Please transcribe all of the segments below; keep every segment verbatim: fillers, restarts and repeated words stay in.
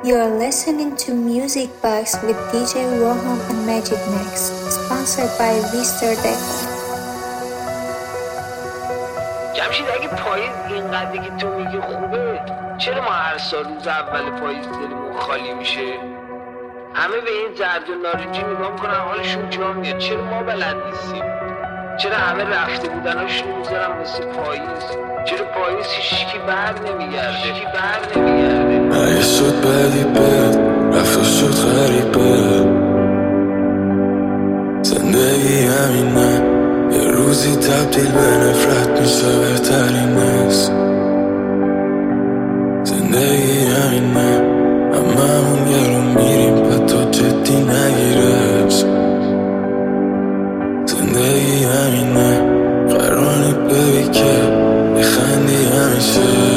You're listening to Music Box with دی جی Roham and Magic Max, sponsored by Vister Deco. جمشید اگه پاییز اینقدر که تو میگی خوبه، چرا ما هر سال روز اول پاییز دلمون خالی میشه؟ همه به این زرد و نارنجی نگاه میکنن حالشون جا میاد، چرا ما بلد نیستیم؟ چرا همه رفته بودناشون میذارن مثل پاییز؟ چرا پاییز هیچکی بر نمیگرده؟ هیچکی بر نمیگرده؟ اگه شد بدی بد رفت شد غریبه، زندگی همینه، یه روزی تبدیل به نفرت میشه بهترین است. زندگی همینه، هممون یه رو میریم پتا جدی نگیرش. زندگی همینه، قراری ببی که بخندی همیشه.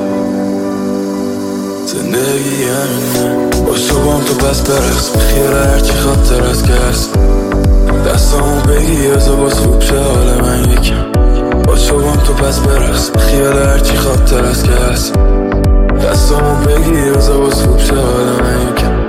زندگی همینه، با شبام تو بس برقص بخیال هرچی خاطر از که هست. دستامو بگی ازا باز خوب شه حال من یکم. با شبام تو بس برقص بخیال هرچی خاطر از که هست. دستامو بگی ازا باز خوب شه حال من یکم.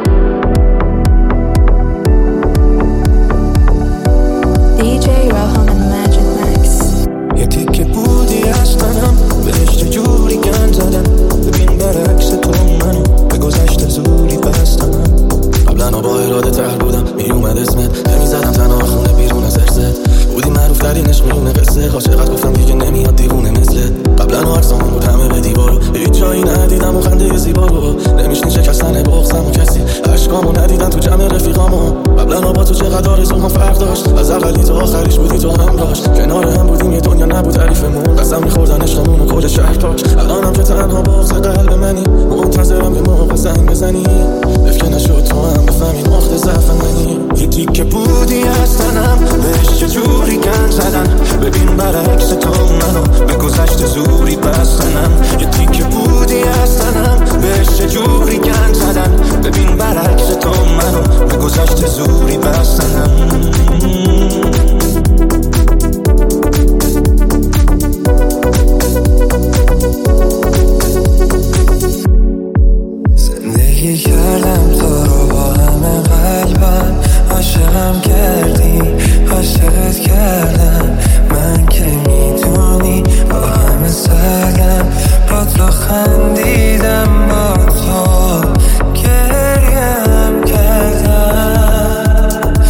دی جی Roham and Magic Max. یه تیکه بودی از تنم، بهش چجوری گن زدم. ببین برعکس تو منو به گذشته زوری بستم. قبلا با اراده تر بودم، میومد اسمت نمیزدم تنها خونه بیرون از ارزت. بودی معروف ترینش میونه قصه ها، چقدر گفتم دیگه نمیاد دیوونه مثلت. قبلا عکسامون بود همه به دیوارو، هیچ جایی ندیدم و خنده زیبا رو. نمیشنی شکستن بغضم و کسی عشقامو ندیدن تو جمع رفیقامو. قبلا با تو چقدر آرزوام فرق داشت، از اولی تا آخریش بودی تو هم داشت. کنار هم بودیم یه دنیا نبود تعریفمون، قسم می‌خوردن عشقمون و کل شهر پاک. الانم که تنها بغض قلب منی، منتظرم یه موقع زنگ بزنی بفکر نشد تو هم بفهمی نقطه ضعف منی. یه تیکه بودی از تنم، بهش چجوری گند زدن. ببین برعکس تو منو به گذشته زوری بستنم. یه تیکه بودی از تنم، بهش چجوری گند زدن. ببین برعکس تو منو به گذشته زوری بستنم. زندگی کردم تو رو با همه قلبم، عاشقم کردی عاشقت کردم. من که میدونی با همه سرگم، با تو خندیدم با تو گریم کردم.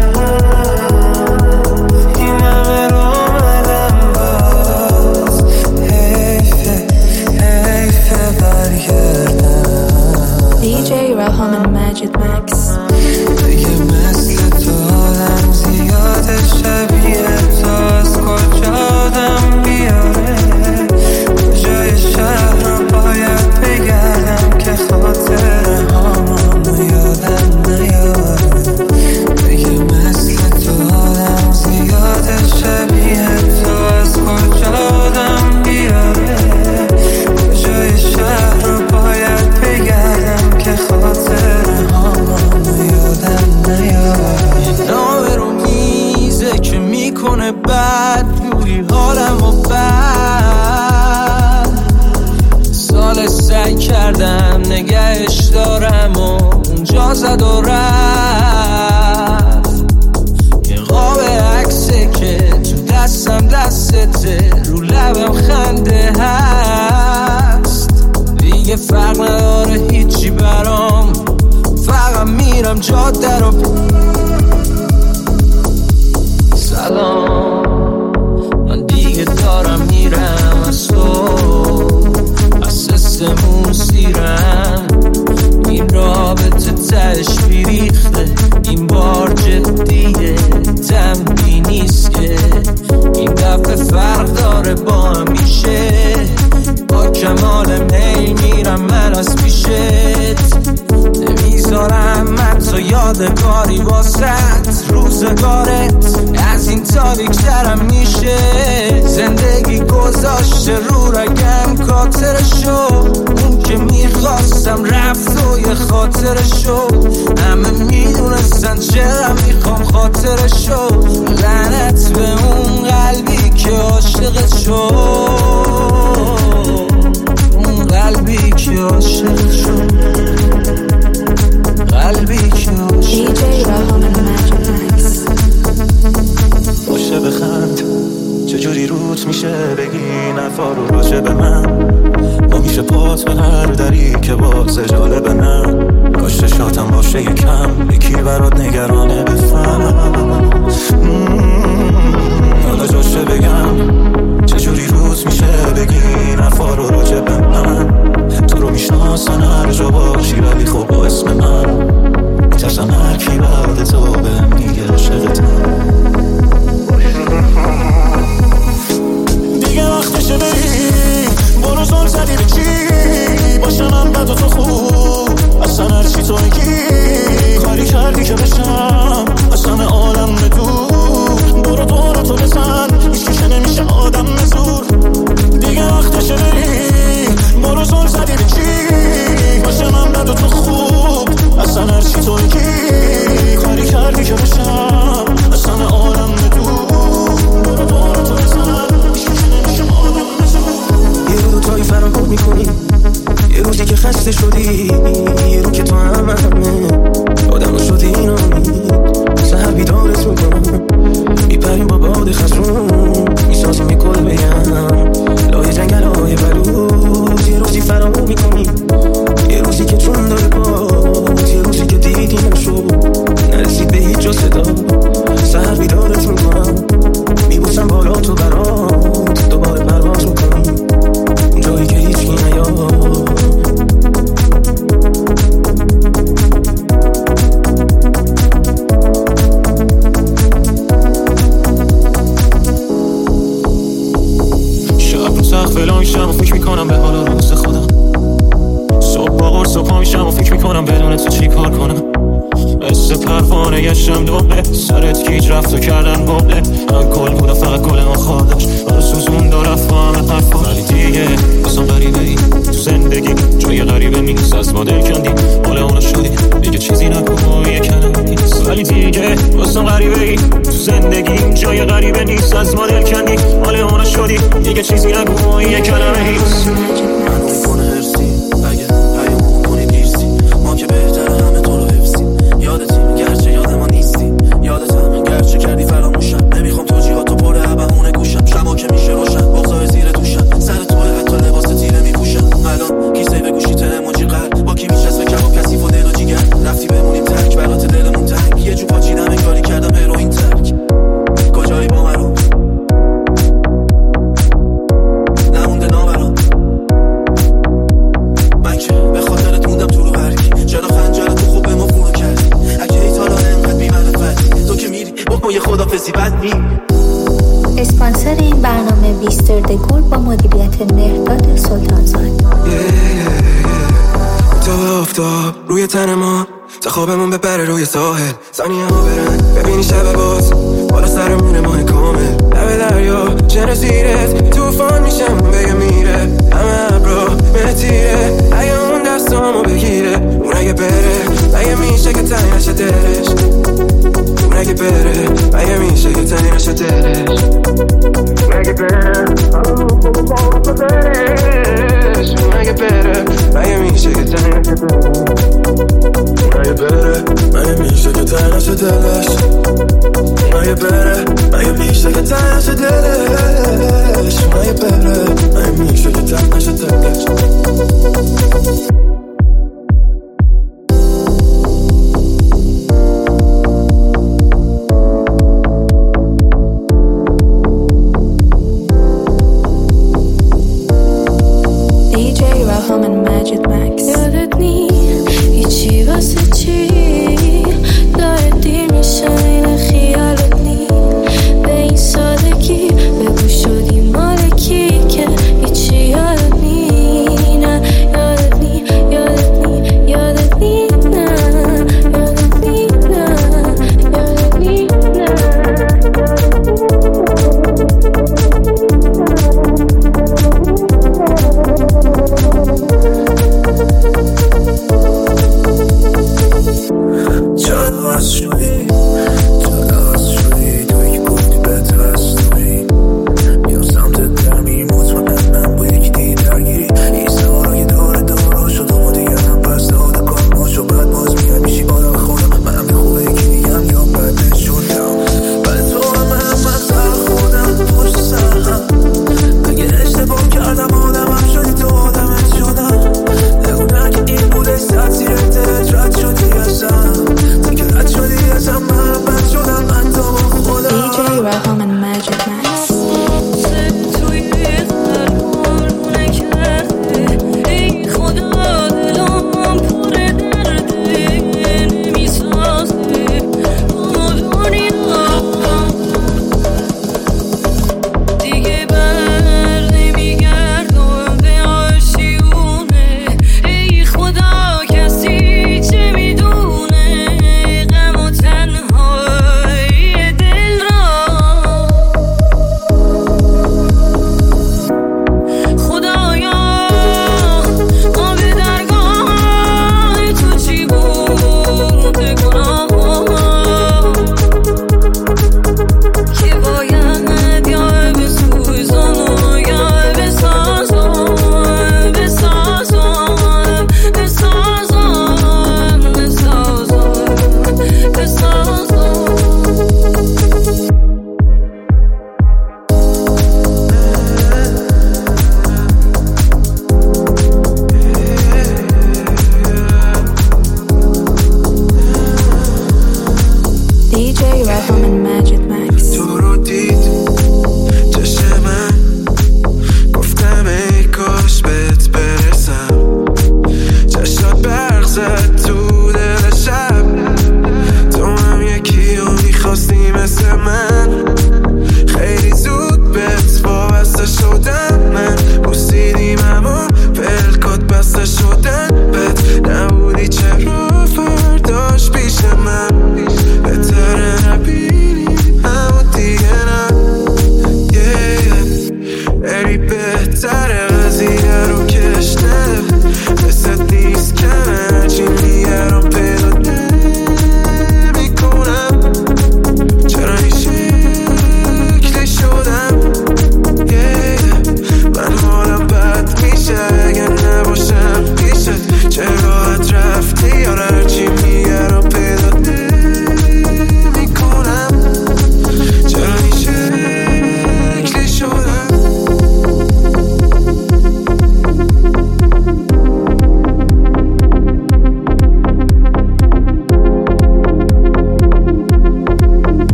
این همه رو اومدم باز، حیفه حیفه برگردم. دی جی Roham and Magic Max. دیگه مثل تو آدم زیاده، شبیه تو از کجا آدم بیاره. جای شهر رو باید بگردم که خاطر هامون یادم نیاره. دیگه مثل تو آدم زیاده، شبیه تو از کجا آدم بیاره. جای شهر رو باید بگردم که خاطر هامون یادم نیاره. نامه رو میزه که میکنه بد جوری حالم و بد. سال سعی کردم نگهش دارم و اونجا زد و رفت. یه قاب عکسه که تو دستم دستته، رو لبم خنده هست. دیگه فرق نداره هیچی برام، فقط میرم جاده رو. سلام، من دیگه دارم میرم از تو، از سستمون سیرم. این رابطه تهش بیریخته، این بار جدیه تنبی نیست که. این دفعه فرق داره با همیشه، با کمال میل میرم من از پیشت. نمیذارم حتی یادگاری واسط، روزگارت از این تاریک‌ترم میشه. زندگی گذاشته رو رگم خاطرشو، اون که میخواستم رفت و یه خاطرشو. همه میدونستن چرا میخوام خاطرشو. لعنت به اون قلبی که عاشقت شد، اون قلبی که عاشقت شد. راجع به من، با میشه پات به هر دری که باز جالب من. کاش شاتم باشه یکم یکی برات نگرانه بفهم. حالا جاشه بگم چجوری روز میشه بگی رفا رو راجع به من. تو رو میشناسن هر جا باشی ولی خب با اسم من میترسم هر کی بعد تو بهم میگه عاشقتم. دیگه وقتشه بری برو زل زدی به چی باشه من بد و تو خوب اصلا هر چی تو بگی کاری کردی که بشم اصلا عالم بدور. برو دورو تو بزن هیچ نمیشه آدم مزور. دیگه وقتشه بری برو زل زدی به چی باشه من بد و تو خوب اصلا هر چی تو بگی کاری کردی که بشم اصلا عالم بدور. برو دورو تو بزن هیچ نمیشه آدم مزور. یه رو تایی فرامون میکنی یه روزی که خسته شدی یه رو که تو هم همه آدم رو شدی نامید سهر بیدارت میکنم میپریم با باد خزون میسازیم میکل بیم لای جنگل های بلوز. یه روزی فرامون میکنی یه روزی که چون داره باز یه روزی که دیدی نشد نرسید به هیچ جا صدا سهر بیدارت میکنم میبوسم بالا تو برات دوباره پرواز میکنی اون جایی که هیچ کی نیاد. فلان میشم و فکر میکنم به حال روز خودم. صبح با قرص و پا میشم و فکر میکنم بدون تو چی کار کنم. مثل پروانه گشتم دوبله سرت گیج رفت و کردن بابله. من گل بودم فقط گل ما خواهدش برو سوزون دو رفت با همه حرفا. ولی دیگه بسان غریبه ای تو زندگی جای غریبه نیست از ما دل کندی حال اونا شدی دیگه چیزی نکن یه کلمه نیست. ولی دیگه بسان غریبه ای تو زندگی جای غریبه نیست از ما دل کندی حال اونا شدی دیگه چیزی نکن یه کلمه نیست. من میکنه هرسی اگه پیامون کنی دیرسی ما که بهتره همه تو رو حفظیم. یادتیم گرچه یاد ما نیستی یادتم گرچه کردی فراموشم نمیخوام توجیهاتو پر عبهونه گوشم شما که میشه روشن بغضای زیر دوشم سر توه حتی لباس تیره میپوشم. الان کیسه به گوشی تموجی قلب با کی میشست به کباب کثیف و دل و جیگر رفتی بمونیم ترک برات دلمون تنگ یه جو پاچیدم انگاری کردم هروئین ترک. کجایی با منو نمونده نامران من که به خاطرت موندم تو رو برگی چرا خنجرتو خوب به ما فرو کردی اگه ای تالا انقدر بی‌معرفتی تو که میری با یه خدافظی بد می. اسپانسر این برنامه ویستر دکور با مدیریت مهرداد سلطانزاد. تو افتاب روی تن ما تا خوابمون بپره روی ساحل ثانیه ها برن ببینی شب باز بالا سرمونه ماه کامل لب دریا چنه سیرت توفان میشم بگه میره همه ابرا مهتیره اگه اون دستامو بگیره اون اگه بره اگه میشه که تنی نشه دلش اون اگه بره اگه میشه که تنی نشه دلش اون اگه بره اون اگه بره اگه میشه که تنی نشه دلش اگه بره اگه میشه که تنی نشه دلش اگه بره اگه میشه که تنی نشه دلش اگه بره اگه میشه که تنی نشه دلش.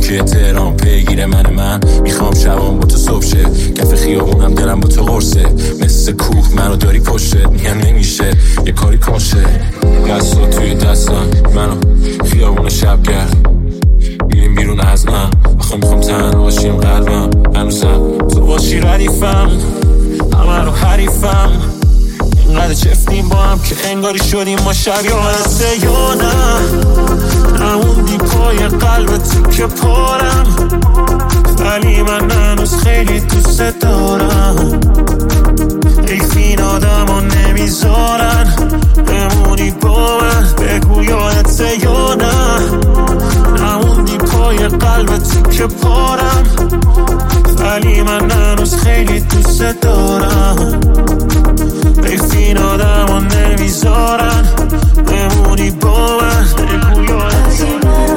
کوچه تهران پیگیر من من میخوام شبام با تو صبح شه، کف خیابونم دلم با تو قرصه، مثل کوه منو داری پشتت، میگم نمیشه یه کاری کنشه، دستا توی دستم منو خیابون شب گرد، بیریم بیرون از من آخه میخوام تنها باشیم قلبم، هنوزم تو باشی ردیفم همه رو حریفم، اینقدر چفتیم با هم که انگاری شدیم ما شب یا هسته یا نه، نموندی پای قلبت که پارم، ولی من هنوز خیلی دوست دارم، ایفین آدم ها نمیذارن بمونی با من، بگو یادته یا نه، نموندی پای قلبت که پارم، ولی من هنوز خیلی دوست دارم، ایفین آدم ها نمیذارن بمونی با من، بگو یادته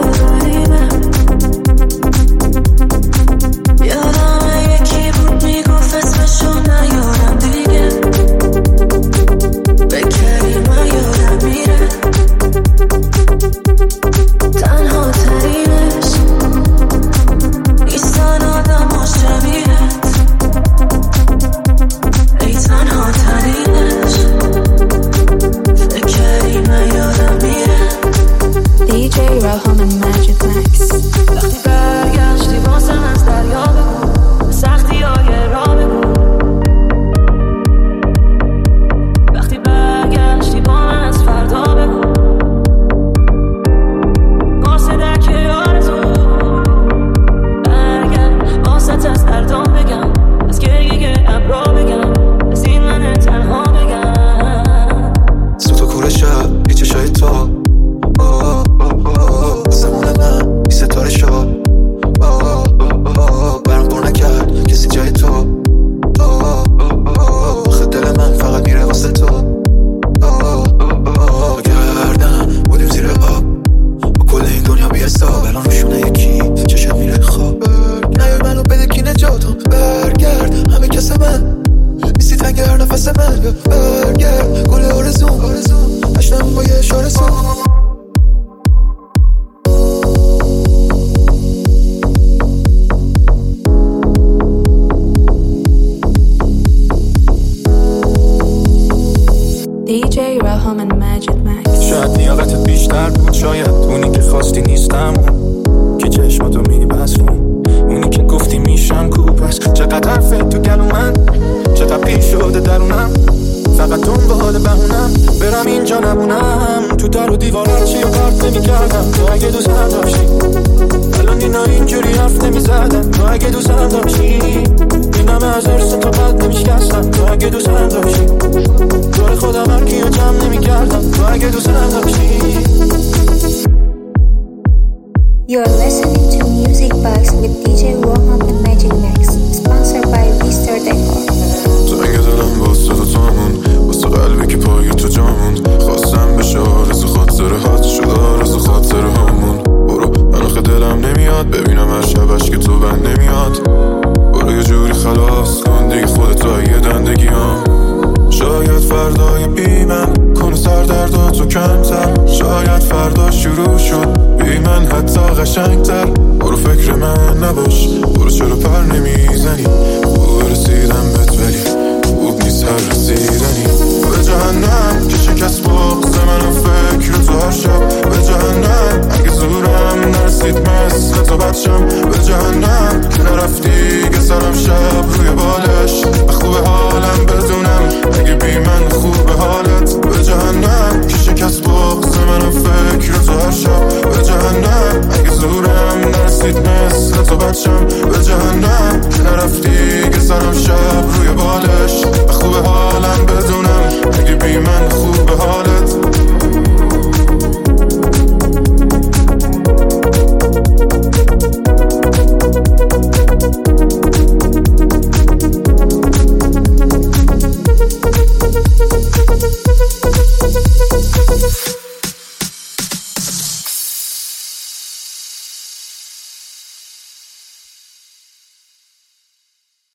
You're listening to Music Box with دی جی Roham and Magic Max, sponsored by Vista Decor. زنگ دلم واسه تو تامون، واسه قلبی که پای تو جاموند، خواستم بشه آرزو خاطره هات شد آرزو خاطره هامون، برو من آخه دلم نمیاد ببینم هر شبش که تو بند نمیاد، برو یه جوری خلاص کن دیگه خودتو یه دندگی هم، شاید فردای بی من کنه سر درداتو کمتر، شاید فردا شروع شد بی من حتی قشنگتر، برو فکر من نباش، برو چرا پر نمیزنی، خوب رسیدم بهت ولی خوب نیست هر رسیدنی، به جهنم که شکست با